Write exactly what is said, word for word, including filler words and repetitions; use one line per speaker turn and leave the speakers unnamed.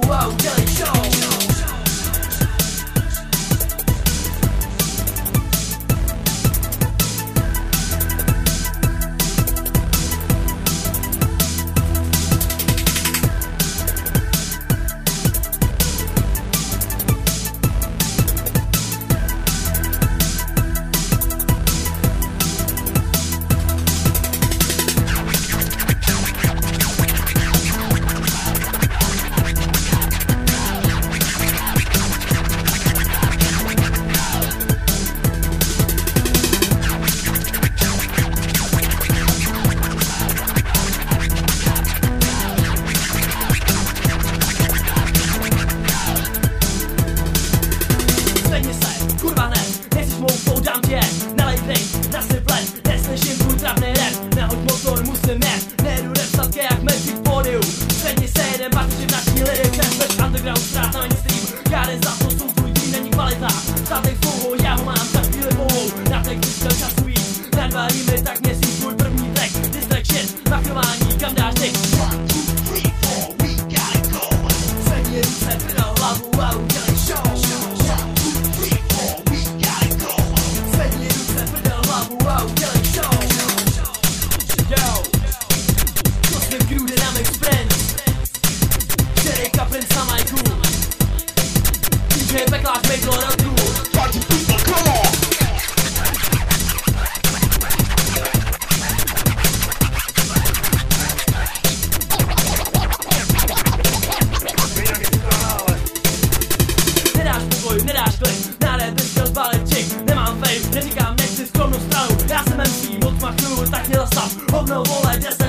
hlavu a udělej show. Kurva ne, nejsiš mou svou, dám tě, nalej drink, nasy blend, neslyším tvůj trapný rap, nehoď motor, musím jet, nejedu rap sladké jak medvíd v pódiu, středně se jeden patří v naší lirik, bez underground, strát na mainstream, káry za to jsou tvůj tým, není kvalita, statej svou, já ho mám za chvíli bohou, na tek získal času víc, na dva rýmy, tak měsíc tvůj první track, distrack shit, machrování, kam dáš dyk, one, two, three, four, we gotta go, zvedni ruce, prdel hlavu a udělej show. Wow, udělej show. Yo, to jsme Crew Dynamics Prince, Jerry Kaplan na majku, D J Beklář, Maidlo, Rodru. Party people, come on. Nedáš pokoj, nedáš klid, na rap bys chtěl zbalit chick, nemám fame, neříkám nechci skromnou stranu, já jsem M C, moc machnuju, tak mě zastav, hovno vole, kde se